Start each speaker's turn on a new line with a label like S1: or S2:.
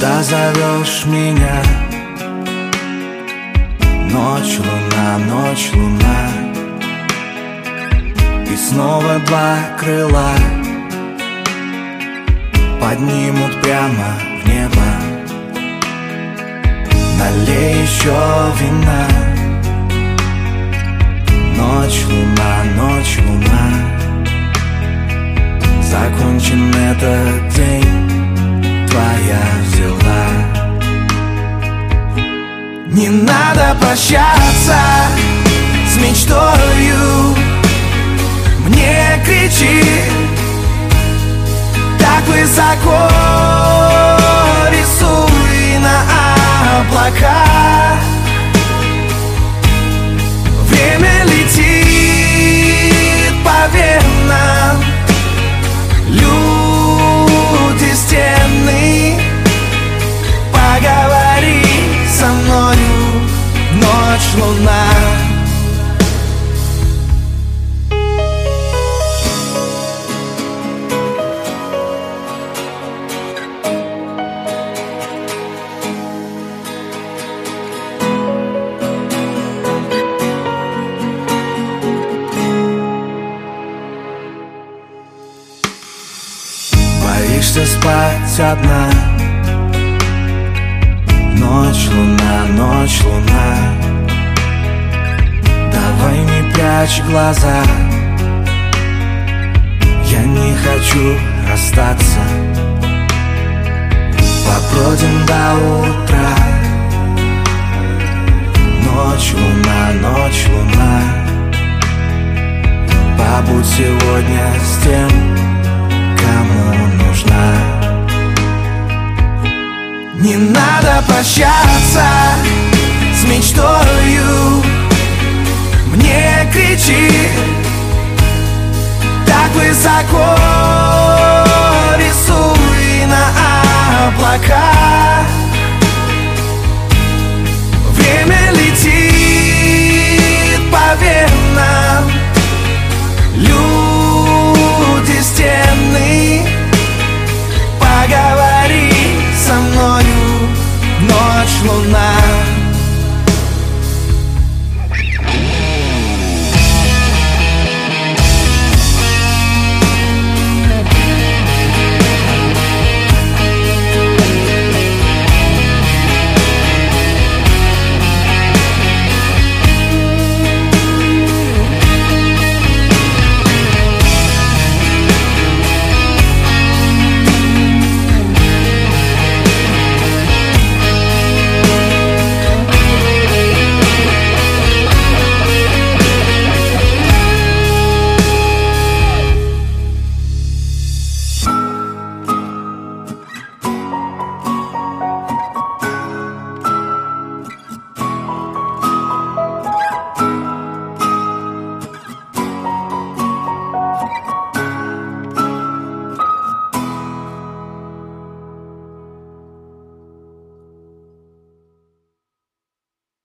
S1: Куда зовешь меня? Ночь, луна, и снова два крыла поднимут прямо в небо. Налей еще вина. Ночь, луна, закончен этот день, твоя взяла. Не надо прощаться с мечтою, мне кричи так высоко, рисуй на облаках. Время летит по венам, люди стены. Поговори со мною, ночь, луна. Боишься спать одна. Ночь, луна, давай не прячь глаза. Я не хочу расстаться. Побродим до утра. Ночь, луна, побудь сегодня с тем, кому нужна. Не надо прощаться с мечтою, мне кричи так высоко, рисуй на облаках.